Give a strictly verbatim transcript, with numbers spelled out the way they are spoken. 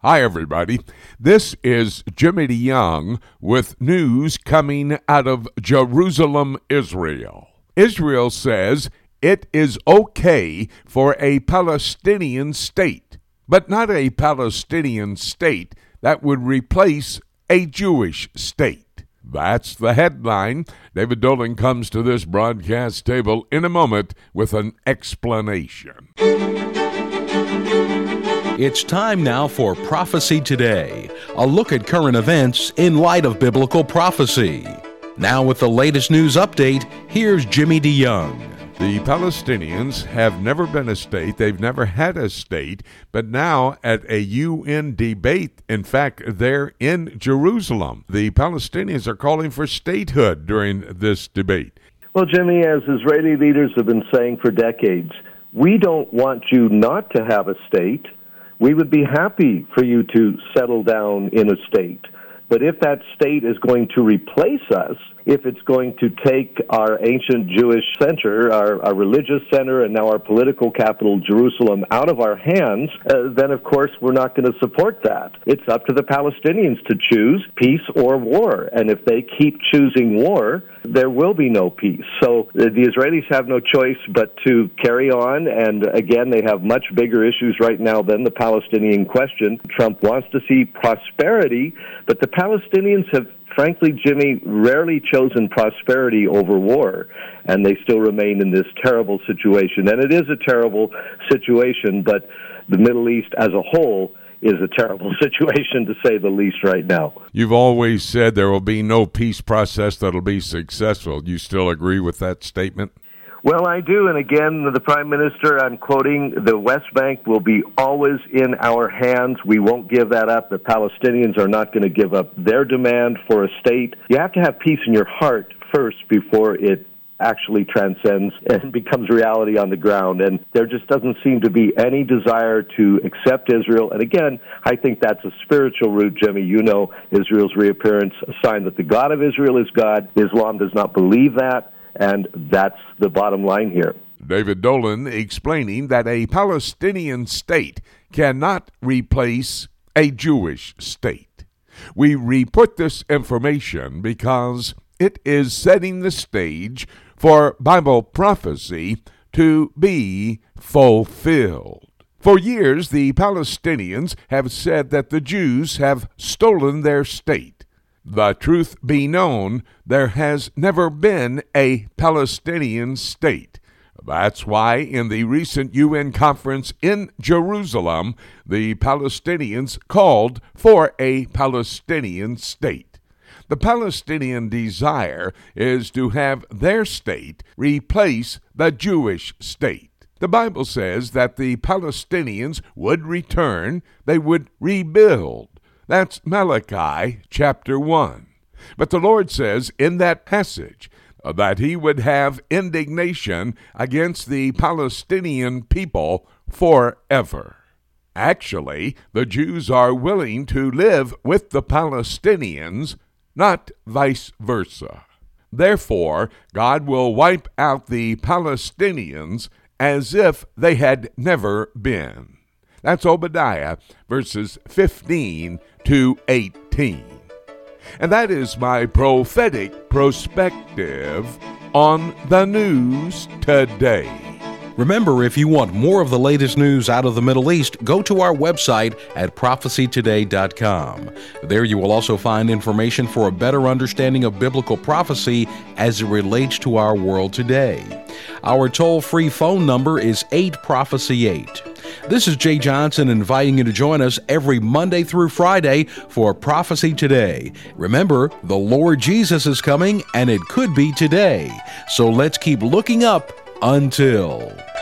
Hi, everybody. This is Jimmy DeYoung with news coming out of Jerusalem, Israel. Israel says it is okay for a Palestinian state, but not a Palestinian state that would replace a Jewish state. That's the headline. David Dolan comes to this broadcast table in a moment with an explanation. It's time now for Prophecy Today, a look at current events in light of biblical prophecy. Now with the latest news update, here's Jimmy DeYoung. The Palestinians have never been a state. They've never had a state. But now at a U N debate, in fact, they're in Jerusalem. The Palestinians are calling for statehood during this debate. Well, Jimmy, as Israeli leaders have been saying for decades, we don't want you not to have a state. We would be happy for you to settle down in a state. But if that state is going to replace us, if it's going to take our ancient Jewish center, our, our religious center, and now our political capital, Jerusalem, out of our hands, uh, then, of course, we're not going to support that. It's up to the Palestinians to choose peace or war. And if they keep choosing war, there will be no peace. So uh, the Israelis have no choice but to carry on. And, again, they have much bigger issues right now than the Palestinian question. Trump wants to see prosperity, but the Palestinians have, frankly, Jimmy, rarely chosen prosperity over war, and they still remain in this terrible situation. And it is a terrible situation, but the Middle East as a whole is a terrible situation, to say the least, right now. You've always said there will be no peace process that'll be successful. You still agree with that statement? Well, I do, and again, the Prime Minister, I'm quoting, the West Bank will be always in our hands. We won't give that up. The Palestinians are not going to give up their demand for a state. You have to have peace in your heart first before it actually transcends and becomes reality on the ground. And there just doesn't seem to be any desire to accept Israel. And again, I think that's a spiritual root, Jimmy. You know Israel's reappearance, a sign that the God of Israel is God. Islam does not believe that. And that's the bottom line here. David Dolan explaining that a Palestinian state cannot replace a Jewish state. We report this information because it is setting the stage for Bible prophecy to be fulfilled. For years, the Palestinians have said that the Jews have stolen their state. The truth be known, there has never been a Palestinian state. That's why in the recent U N conference in Jerusalem, the Palestinians called for a Palestinian state. The Palestinian desire is to have their state replace the Jewish state. The Bible says that the Palestinians would return, they would rebuild. That's Malachi chapter one. But the Lord says in that passage that he would have indignation against the Palestinian people forever. Actually, the Jews are willing to live with the Palestinians, not vice versa. Therefore, God will wipe out the Palestinians as if they had never been. That's Obadiah, verses fifteen to eighteen. And that is my prophetic perspective on the news today. Remember, if you want more of the latest news out of the Middle East, go to our website at prophecy today dot com. There you will also find information for a better understanding of biblical prophecy as it relates to our world today. Our toll-free phone number is eight prophecy eight. This is Jay Johnson inviting you to join us every Monday through Friday for Prophecy Today. Remember, the Lord Jesus is coming, and it could be today. So let's keep looking up until...